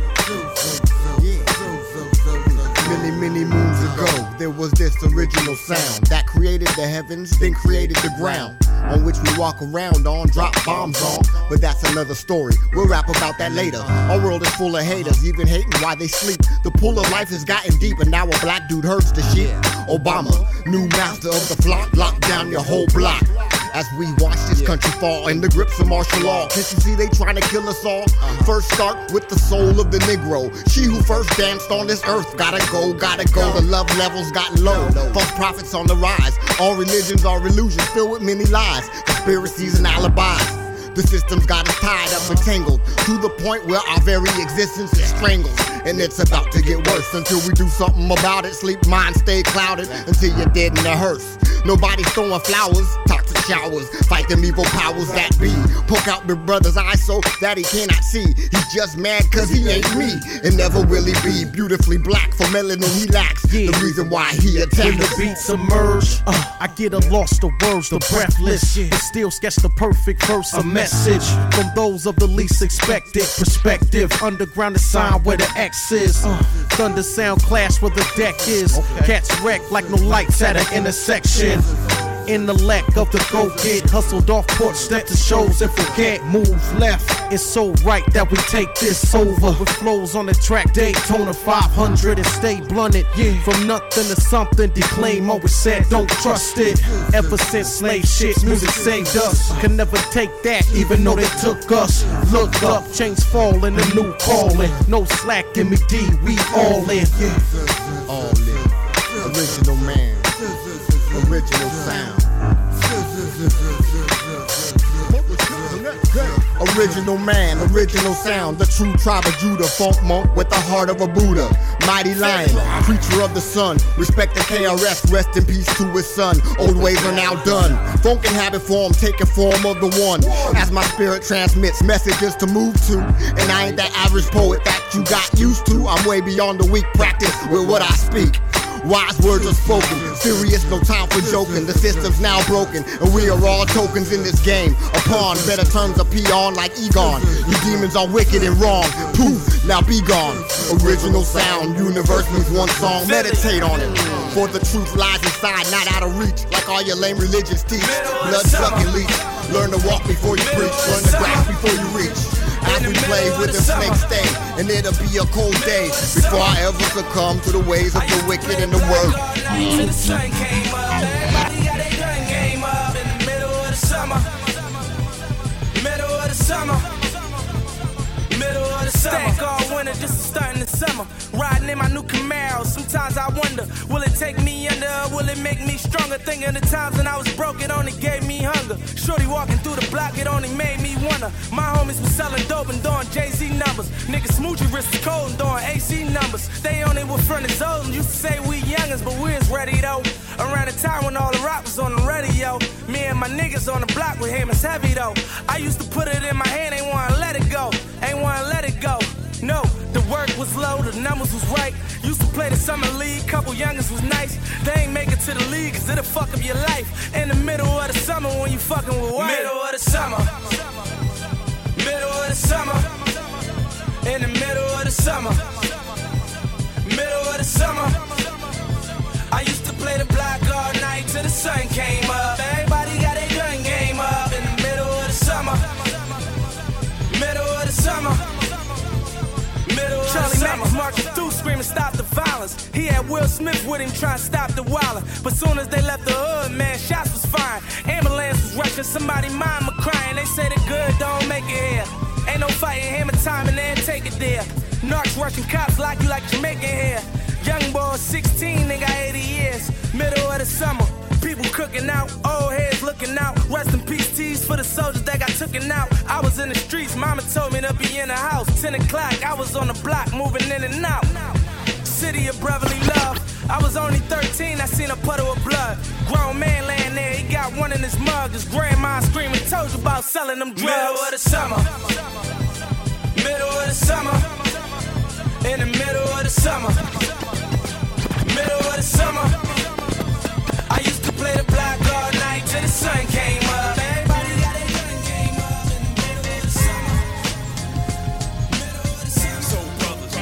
Many moons ago, there was this original sound that created the heavens, then created the ground on which we walk around on, drop bombs on. But that's another story, we'll rap about that later. Our world is full of haters, even hating while they sleep. The pool of life has gotten deep, and now a black dude hurts the shit. Obama, new master of the flock, lock down your whole block. As we watch this country fall in the grips of martial law. Can't you see they trying to kill us all? First start with the soul of the Negro. She who first danced on this earth. Gotta go, gotta go. The love levels got low. False prophets on the rise. All religions are illusions filled with many lies. Conspiracies and alibis. The system's got us tied up and tangled to the point where our very existence is strangled. And it's about to get worse until we do something about it. Sleep mind stay clouded until you're dead in the hearse. Nobody's throwing flowers, toxic showers, fight them evil powers that be. Poke out the brother's eyes so that he cannot see. He's just mad cause he ain't me and never really be. Beautifully black for melanin he lacks. The reason why he attacks. When the beats emerge, I get a lost of words, the breathless, but still sketch the perfect verse. A message from those of the least expected perspective. Underground the sign where the X is. Thunder sound clash where the deck is. Cats wreck like no lights at an intersection. Intellect of the go-get, hustled off porch, step to shows and forget. Move left, it's so right that we take this over. With flows on the track, Daytona 500 and stay blunted. From nothing to something, Declaim always said don't trust it. Ever since slave shit, music saved us. Can never take that, even though they took us. Look up, chains falling, a new calling. No slack in me, D, we all in. All in, original man. Original sound. Original man, original sound, the true tribe of Judah. Funk monk with the heart of a Buddha. Mighty lion, preacher of the sun. Respect the KRS, rest in peace to his son. Old ways are now done. Funk and habit form, taking form of the one. As my spirit transmits messages to move to. And I ain't that average poet that you got used to. I'm way beyond the weak practice with what I speak. Wise words are spoken, serious, no time for joking. The system's now broken, and we are all tokens in this game. A pawn, better turns a peon like Egon. You demons are wicked and wrong. Poof, now be gone. Original sound, universe means one song. Meditate on it, for the truth lies inside, not out of reach. Like all your lame religions teach. Blood sucking leech. Learn to walk before you preach. Learn to grasp before you reach. As we play with the snake stay, and it'll be a cold day before I ever succumb to the ways of the wicked and the world. Till the sun came up, everybody got their gun game up in the middle of the summer. Middle of the summer. Middle of the summer. Stack all winter just to start in the summer. Riding in my new Camaro, sometimes I wonder, will it take me under or will it make me stronger? Thinking of the times when I was broke, it only gave me hunger. Shorty walking through the block, it only made me wonder. My homies was selling dope and doing Jay-Z numbers. Niggas smoochie wrists is cold and doing AC numbers. They only were friends old and used to say we youngins, but we was ready though. Around the time when all the rock was on the radio, me and my niggas on the block with him is heavy though. I used to put it in my hand, ain't wanna let it go. Ain't wanna let it go. No, the work was low, the numbers was right. Used to play the summer league, couple youngins was nice. They ain't make it to the league, cause it'll fuck up your life. In the middle of the summer when you fucking with white. Middle of the summer. Middle of the summer. In the middle of the summer. Middle of the summer. I used to play the block all night till the sun came up. Everybody got their gun game up in the middle of the summer. Middle of the summer. Charlie Mack was marching through screaming stop the violence. He had Will Smith with him trying to stop the wildin'. But soon as they left the hood, man, shots was firing. Ambulance was rushing, somebody mama crying. They say the good don't make it here. Ain't no fighting, hammer time and then take it there. Narcs rushing cops like you like Jamaican here. Young boy 16, they got 80 years. Middle of the summer, people cooking out, old heads looking out. Rest in peace, teas for the soldiers that got tooken out. I was in the streets, mama told me to be in the house. 10 o'clock, I was on the block, moving in and out. City of brotherly love. I was only 13, I seen a puddle of blood. Grown man laying there, he got one in his mug. His grandma screaming, told you about selling them drugs. Middle of the summer. Middle of the summer. In the middle of the summer. Middle of the summer. I used to play the block all night till the sun came up. Everybody got their gun game up in the middle of the summer. Middle of the summer. Soul Brothers.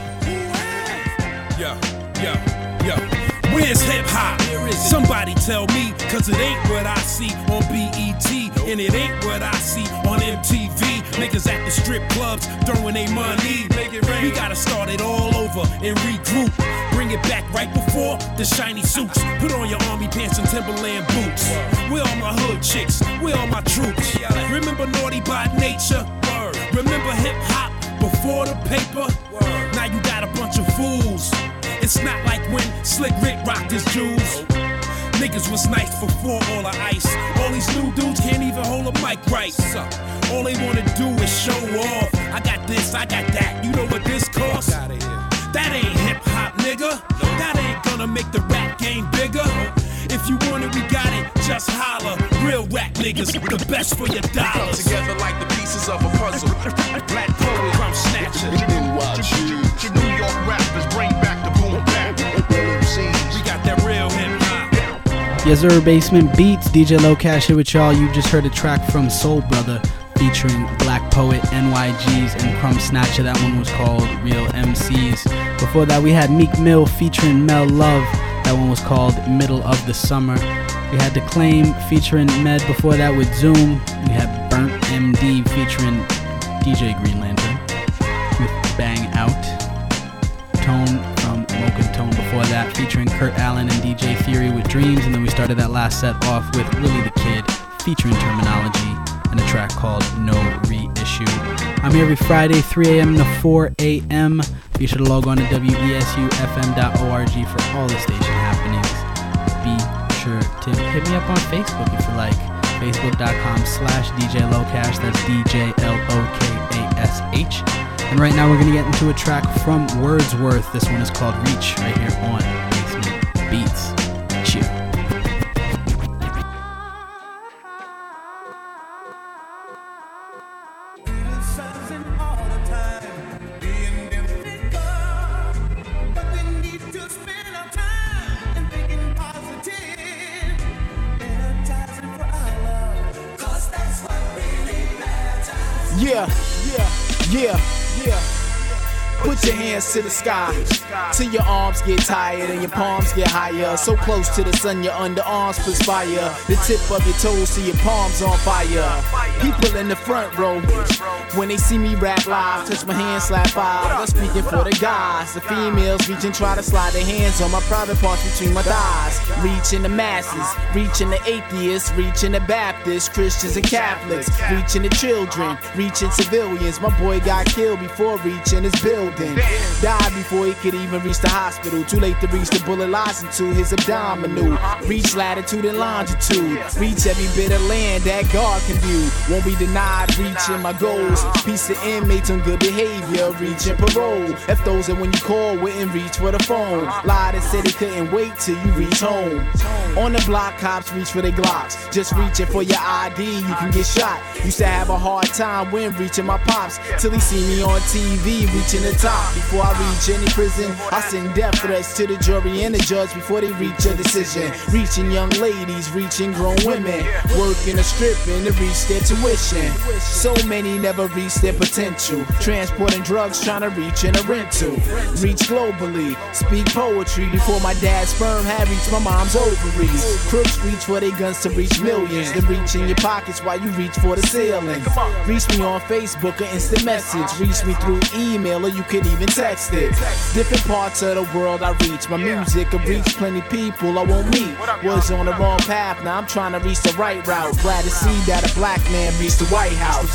Yeah. Where's hip hop? Somebody tell me, cause it ain't what I see on BET, and it ain't what I see on MTV. Niggas at the strip clubs throwing their money. We gotta start it all over and regroup. Bring it back right before the shiny suits. Put on your army pants and Timberland boots. Where all my hood chicks? Where all my troops? Remember Naughty by Nature? Remember hip hop before the paper? Now you got a bunch of fools. It's not like when Slick Rick rocked his jewels. Niggas was nice before all the ice. All these new dudes can't even hold a mic right. All they wanna do is show off. I got this, I got that. You know what this costs? That ain't hip hop, nigga. That ain't gonna make the rap game bigger. If you want it, we got it. Just holler. Real rap niggas, the best for your dollars. Together like the pieces of a puzzle. Black poet, crumb snatcher. New York rappers bring back the boom bap. We got that real hip hop. Yes, sir. Basement Beats. DJ Low Cash here with y'all. You just heard a track from Soul Brother featuring Black Poet, NYGs, and Crumb Snatcher. That one was called Real MCs. Before that, we had Meek Mill featuring Mel Love. That one was called Middle of the Summer. We had The Claim featuring Med. Before that with Zoom. We had Burnt MD featuring DJ Green Lantern with Bang Out. Tone from Mocha Tone before that featuring Kurt Allen and DJ Theory with Dreams. And then we started that last set off with Willie the Kid featuring Terminology and a track called No Reissue. I'm here every Friday, 3 a.m. to 4 a.m. Be sure to log on to WESUFM.org for all the station happenings. Be sure to hit me up on Facebook if you like. Facebook.com/DJ Locash. That's DJLOKASH. And right now we're going to get into a track from Wordsworth. This one is called Reach, right here on Basement Beats. Cheer. Yeah. Put your hands to the sky till your arms get tired and your palms get higher. So close to the sun, your underarms perspire. The tip of your toes to your palms on fire. People in the front row, when they see me rap live, touch my hand, slap five. I'm speaking for the guys. The females reach and try to slide their hands on my private parts between my thighs. Reaching the masses, reaching the atheists, reaching the Baptists, Christians and Catholics, reaching the children, reaching civilians. My boy got killed before reaching his building. Died before he could even reach the hospital. Too late to reach the bullet lodged into his abdominal. Reach latitude and longitude. Reach every bit of land that God can view. Won't be denied reaching my goals. Piece of inmates on good behavior. Reaching parole. If those that when you call wouldn't reach for the phone. Lied and said they couldn't wait till you reach home. On the block, cops reach for their Glocks. Just reaching for your ID, you can get shot. Used to have a hard time when reaching my pops. Till he see me on TV reaching the top. Before I reach any prison, I send death threats to the jury and the judge before they reach a decision. Reaching young ladies, reaching grown women, working or stripping to reach their tuition. So many never reach their potential. Transporting drugs, trying to reach in a rental. Reach globally, speak poetry before my dad's sperm had reached my mom's ovaries. Crooks reach for their guns to reach millions. Then reach in your pockets while you reach for the ceiling. Reach me on Facebook or instant message. Reach me through email or you can even text it. Different parts of the world I reach. My music will reach plenty people I won't meet. Was on the wrong path, now I'm trying to reach the right route. Glad to see that a black man reached the White House.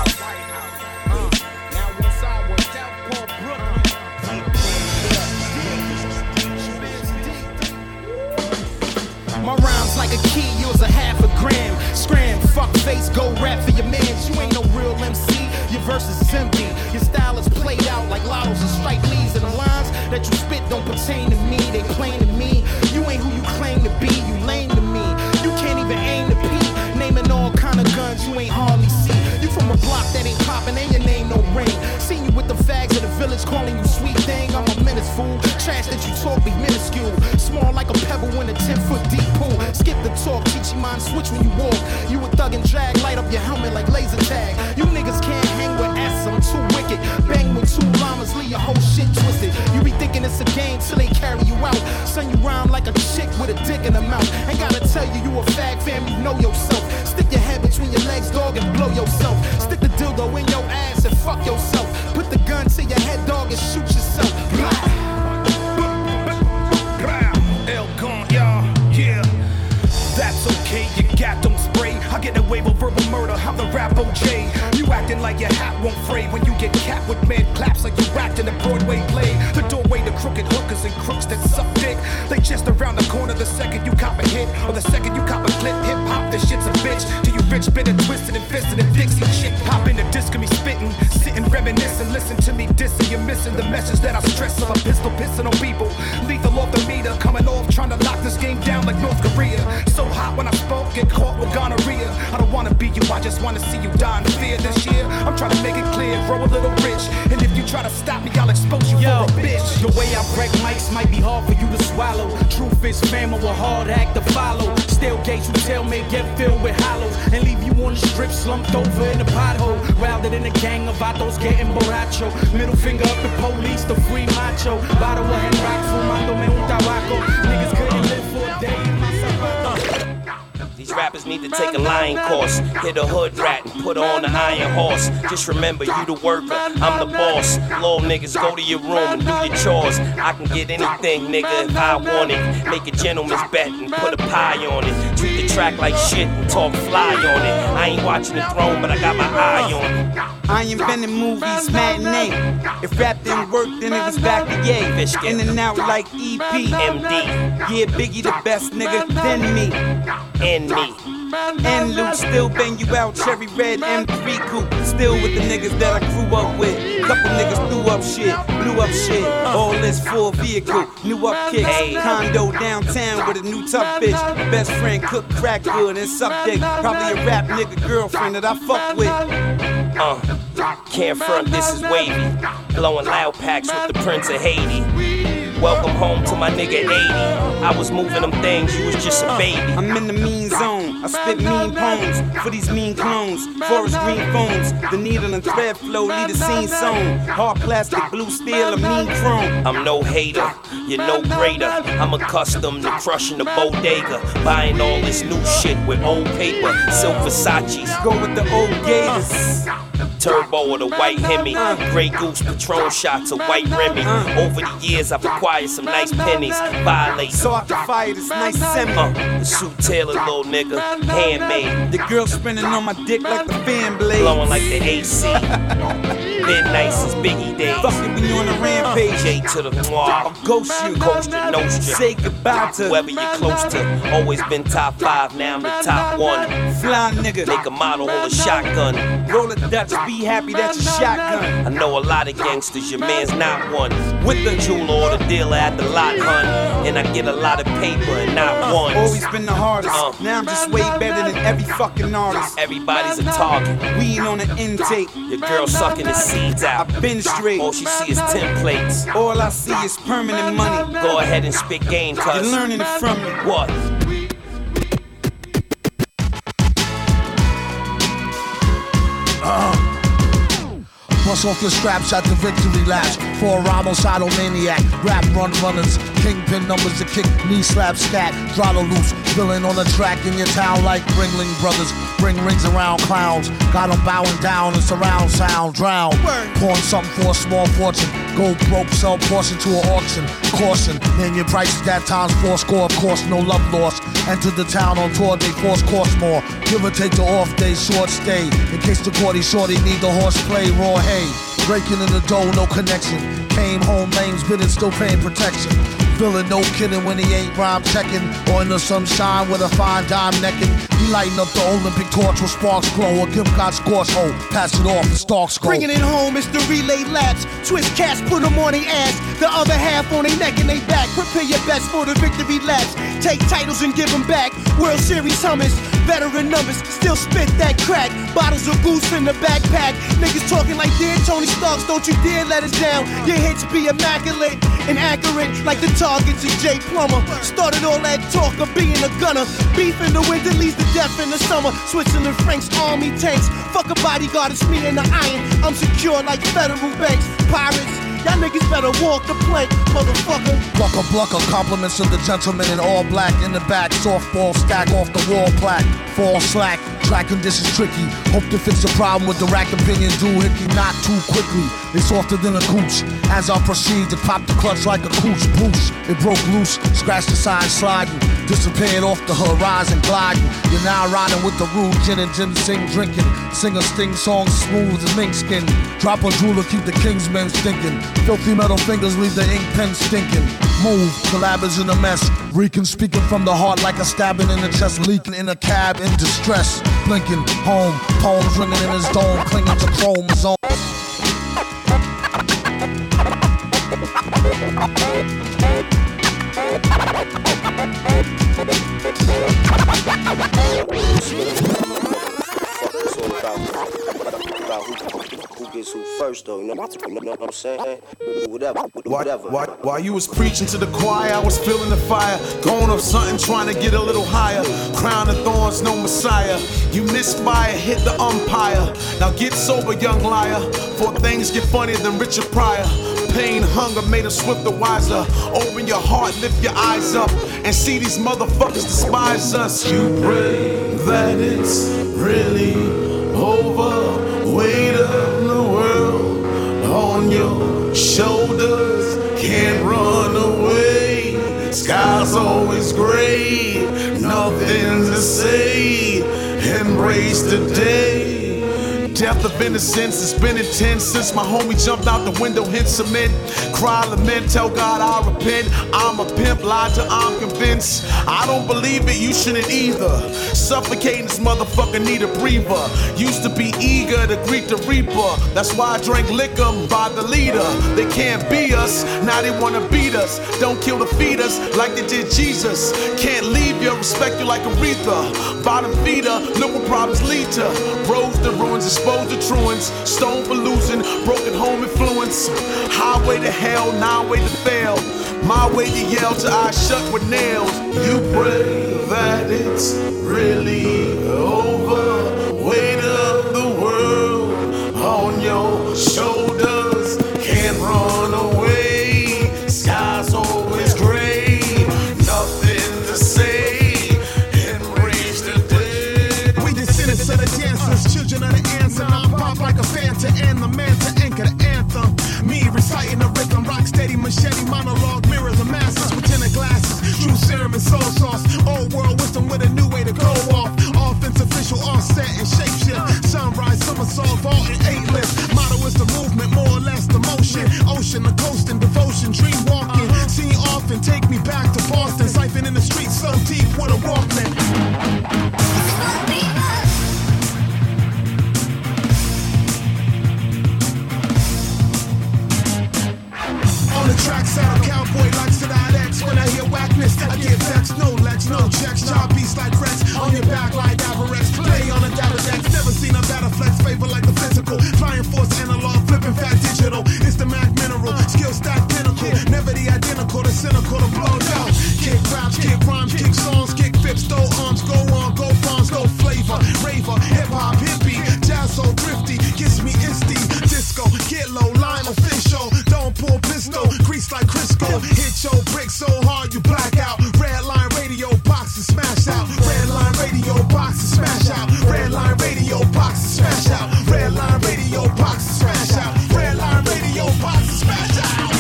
My rhymes like a key, yours a half a gram. Scram, fuck face, go rap for your mans. You ain't no real MC, your verse is empty. Your style is played out like Lottos and Strike Lees. And the lines that you spit don't pertain to me, they plain to me. You ain't who you claim to be, you lame to me. You can't even aim to peep, naming all kind of guns you ain't hardly see. You from a block that ain't popping and your name no ring. Seen you with the fags in the village calling you sweet thing. I'm a menace fool, trash that you talk be minuscule. Small like a pebble in a 10-foot deep pool. Skip the talk, teach your mind switch when you walk. You a thug and drag, light up your helmet like laser tag. You niggas can't hang with S, I'm too wicked. Bang with two llamas, leave your whole shit twisted. You be thinking it's a game till they carry you out. Son, you rhyme like a chick with a dick in her mouth. Ain't gotta tell you, you a fag fam, you know yourself. Stick your head between your legs, dog, and blow yourself. Stick the dildo in your ass and fuck yourself. Put the gun to your head, dog, and shoot yourself. El Gun, y'all, yeah. That's okay, you got them spray. I get away with verbal murder, I'm the rap OJ. You acting like your hat won't fray when you get capped with mad claps like you whacked in a Broadway play. The doorway to crooked hookers and crooks that suck dick. They just around the corner the second you cop a hit, or the second you cop a clip. Hip hop, this shit's a bitch. To you rich, bitter, twisted and fisted and Dixie shit. Pop in the disc of me spitting, sitting reminiscing. Listen to me dissing, you're missing the message that I stress. I'm a pistol pissing on people, lethal off the meter, coming off trying to lock this game down like North Korea. So hot when I spoke, get caught with gonorrhea. I don't wanna be you, I just wanna see you die in fear. This year, I'm trying to make it clear, grow a little rich. And if you try to stop me, I'll expose you for a bitch. The way I break mics might be hard for you to swallow. Truth is fame, a hard act to follow. Still gates you tell me get filled with hollows and leave you on the strip slumped over in a pothole. Routed in a gang of vatos getting borracho. Middle finger up the police, the free macho. Bottle of Henrock, fumando me un tabaco. Niggas couldn't live for a day in my suburb. These rappers need to take a lying course. Hit a hood rat and put on the iron horse. Just remember, you the worker, I'm the boss. Little niggas, go to your room and do your chores. I can get anything, nigga, if I want it. Make a gentleman's bet and put a pie on it. Treat the track like shit and talk fly on it. I ain't watching the throne, but I got my eye on it. I invented movies, matinee. If rap didn't work, then it was back to yay. In and out like EP. MD. Yeah, Biggie the best nigga, then me. And me. And Luke still bang you out, cherry red M3 coupe. Still with the niggas that I grew up with. Couple niggas threw up shit, blew up shit. All this full vehicle, new up kicks. Condo downtown with a new tough bitch. Best friend cook crack good and suck dick. Probably a rap nigga girlfriend that I fuck with. Can't front, this is wavy. Blowing loud packs with the Prince of Haiti. Welcome home to my nigga 80. I was moving them things, you was just a baby. I'm in the mean zone, I spit mean poems for these mean clones. Forest green phones, the needle and thread flow, lead a scene sewn. Hard plastic, blue steel, a mean chrome. I'm no hater, you're no greater. I'm accustomed to crushing the bodega. Buying all this new shit with old paper, silk Versace's. Go with the old gators. Turbo or the white Hemi, Grey Goose, Patron shots, a white Remy. Over the years I've acquired some nice pennies, violate. So I can fire this nice semi. The suit tailored little nigga, handmade. The girl spinning on my dick like the fan blade. Blowing like the AC. Been nice since Biggie days. Fucking when you on a rampage. J to the noir. I'll ghost you. Costa Nostra. Say goodbye to whoever you're close to. Always been top 5, now I'm the top 1. Fly nigga. Make a model hold a shotgun. Roll a Dutch, be happy that's a shotgun. I know a lot of gangsters, your man's not one. With the jeweler or the dealer at the lot, hun. And I get a lot of paper and not one. Always been the hardest. Now I'm just way better than every fucking artist. Everybody's a target. We ain't on the intake. Your girl sucking the seeds out. I've been straight. All she see is templates. All I see is permanent money. Go ahead and spit game, cuz. You're learning it from me. What? Bust off your straps at the victory laps. For a Ramos Maniac, rap run runners, kingpin numbers to kick, knee slap scat, throttle loose, villain on the track in your town like Ringling Brothers. Bring rings around clowns, got them bowing down and surround sound, drown. Pawn something for a small fortune, go broke, sell portion to an auction. Caution, name your prices that times 4 score, of course, no love lost. Enter the town on tour, they force cost more. Give or take the off day, short stay. In case the Cordy shorty need the horseplay, raw hay. Breaking in the dough, no connection. Came home, lames bidding, still paying protection. Villain, no kidding when he ain't rhyme checking. Or in the sunshine with a fine dime necking. He lighting up the Olympic torch with sparks glow. A gift got scorch hole, pass it off, the stalks go. Bringing it home, it's the relay laps. Twist cats, put them on their ass. The other half on their neck and they back. Prepare your best for the victory laps. Take titles and give them back. World Series hummus, veteran numbers, still spit that crack. Bottles of goose in the backpack. Niggas talking like dear Tony Starks, don't you dare let us down. Your hits be immaculate and accurate like the targets of Jay Plummer. Started all that talk of being a gunner. Beef in the winter leads to death in the summer. Switzerland Frank's army tanks. Fuck a bodyguard, it's me in the iron. I'm secure like federal banks. Pirates, y'all niggas better walk the plank, motherfucker. Blucker, compliments to the gentleman in all black. In the back, softball stack off the wall plaque. Fall slack, track conditions tricky. Hope to fix the problem with the rack opinion. Do hickey, not too quickly. It's softer than a cooch. As I proceed to pop the clutch like a cooch boosh. It broke loose, scratched the side sliding. Disappeared off the horizon gliding. You're now riding with the rude gin and ginseng drinking. Sing a sting song smooth as mink skin. Drop a jeweler, keep the kingsmen stinking. Filthy metal fingers leave the ink pen stinking. Move, collab is in a mess. Reeking, speaking from the heart like a stabbing in the chest. Leaking in a cab in distress. Blinking, home, poems ringing in his dome. Clinging to chromosomes. Who gets who first though, you know what I'm saying? Whatever. While you was preaching to the choir, I was feeling the fire. Going up something, trying to get a little higher. Crown of thorns, no messiah. You misfire, hit the umpire. Now get sober, young liar. For things get funnier than Richard Pryor. Pain, hunger made us swifter, wiser. Open your heart, lift your eyes up, and see these motherfuckers despise us. You pray that it's really over. Weight of the world on your shoulders, can't run away. Sky's always gray, nothing to say. Embrace the day. Death of innocence, it's been intense since my homie jumped out the window, hit cement. Cry, lament, tell God I repent. I'm a pimp, lied to, I'm convinced. I don't believe it, you shouldn't either. Suffocating this motherfucker, need a breather. Used to be eager to greet the reaper. That's why I drank liquor by the leader. They can't be us, now they wanna beat us. Don't kill to feed us like they did Jesus. Can't leave you, respect you like Aretha. Bottom feeder, look what problems lead to. Roads to ruins, exposed to truants. Stone for losing, broken home influence. Highway to hell, now way to fail. My way to yell till I shut with nails. You pray that it's really over. Weight of the world on your shoulders. Can't run away. Sky's always gray. Nothing to say. Enrage the dead. We descendants of the dancers, children of the answer. I'm pop like a Fanta and the man to anchor the anthem. Me reciting the rhythm, rock steady, machete, monologue, mirror the masses with tinted glasses, true serum and soul sauce. Old world wisdom with a new way to go off. Offense official, offset and shapeshift. Sunrise, somersault, vault and 8-lift. Motto is the movement, more or less the motion. Ocean, the coast and devotion, dream walking. Seen often, take me back to Boston. Siphon in the streets so deep with a Walkman. The track sound cowboy like Sadat X. When I hear whackness, I get vexed. No legs, no checks. Chop beats like Rex. On your back like Avarex. Play on a Davadex. Never seen a better flex. Favor like the physical. Flying force analog. Flipping fat digital. It's the Mac mineral. Skill stack pinnacle. Never the identical. The cynical. The blown out. Kick raps, kick rhymes, kick songs, kick fips. Throw arms. Go on, go farms, go flavor. Raver, hip hop, hippie. Jazz so thrifty. Gets me insty. Disco. Get low. Line official. Don't pull pistol. Grease like Crisco, hit your brick so hard you black out. Red line radio box and smash out. Red line radio box and smash out. Red line radio box and smash out. Red line radio box and smash out. Red line radio box and smash out.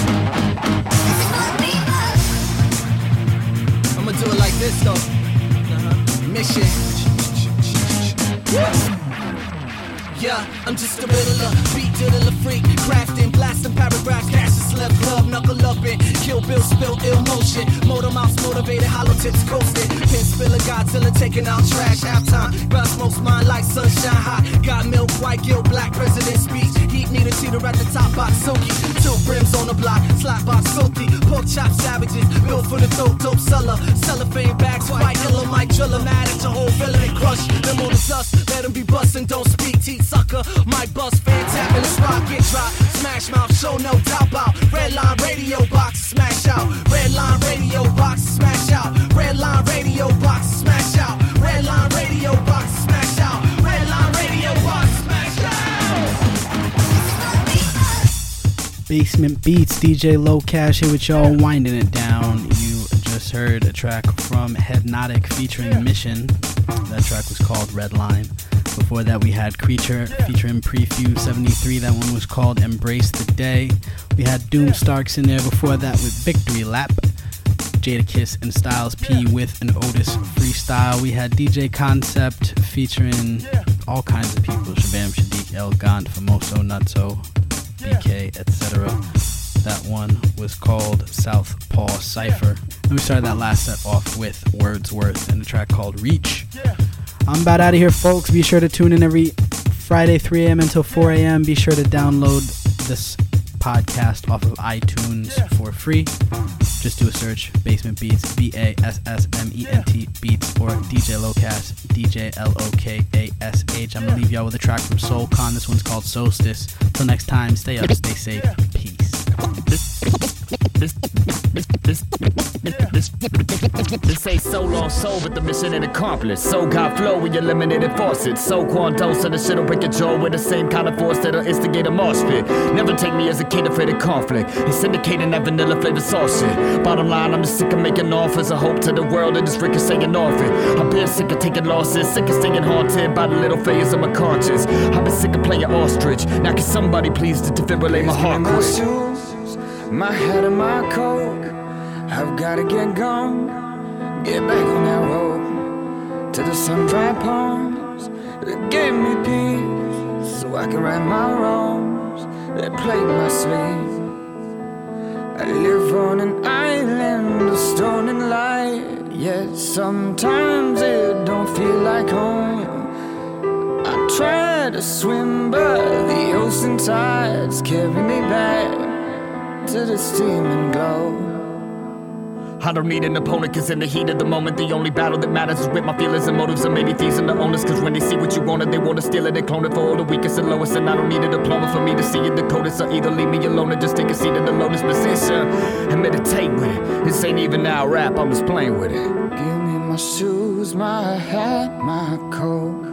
I'ma do it like this though. Mission. Yeah, I'm just a riddler, beat diddler freak, crafting, blasting paragraphs, cash and slip club, knuckle up in, Kill Bill, spill ill motion, motor mouse motivated, hollow tips coasting, pin spiller, Godzilla taking out trash, halftime, grass smokes mine like sunshine hot, got milk, white guilt, black president speech, heat need a cheater at the top box, silky, two brims on the block, slot box, silky, pork chop savages, built for the dope seller, cellophane bags, white yellow, mic driller, mad at your whole villain and crush, them on the dust, let them be bustin', don't speak, teeth sucker, mic bust, fan tapping, the spot get dropped, smash mouth, show no doubt out, red line radio box, smash out, red line radio box, smash out, red line radio box, smash out, red line radio box, smash out, red line radio box, smash out. Basement Beats, DJ Low Cash here with y'all, winding it down. You just heard a track from Hypnotic featuring Mission. That track was called Red Line. Before that we had Creature featuring Prefuse 73. That one was called Embrace the Day. We had Doom Starks in there before that with Victory Lap. Jadakiss and Styles P with an Otis freestyle. We had DJ Concept featuring all kinds of people. Shabam Shadiq, El Gant, Famoso, Nutso, BK, etc. That one was called Southpaw Cypher. And we started that last set off with Wordsworth and a track called Reach. I'm about out of here, folks. Be sure to tune in every Friday, 3 a.m. until 4 a.m. Be sure to download this podcast off of iTunes for free. Just do a search, Basement Beats, BASSMENT Beats, or DJ Locash, DJLOKASH. I'm going to leave y'all with a track from Soulcon. This one's called Solstice. Till next time, stay up, stay safe, peace. This ain't so long soul, but the mission ain't accomplished. So God flow with your eliminated faucets. So quantum, so the shit'll break your jaw with the same kind of force that'll instigate a mosh pit. Never take me as a kid afraid of conflict. It's indicating that vanilla flavor sauce shit. Bottom line, I'm just sick of making offers of hope to the world and just ricocheting off it. I've been sick of taking losses, sick of staying haunted by the little failures of my conscience. I've been sick of playing ostrich. Now can somebody please defibrillate my heart quick? My hat and my coat, I've gotta get gone. Get back on that road to the sun-dried palms that gave me peace. So I can right my wrongs that plague my sleep. I live on an island of stone and light, yet sometimes it don't feel like home. I try to swim, but the ocean tides carry me back to the steaming glow. I don't need an opponent, cause in the heat of the moment, the only battle that matters is with my feelings and motives, and maybe thieves and the owners. Cause when they see what you wanted, they wanna steal it and clone it for all the weakest and lowest. And I don't need a diploma for me to see it decoded. So either leave me alone or just take a seat in the lotus position and meditate with it. This ain't even now rap, I'm just playing with it. Give me my shoes, my hat, my coat.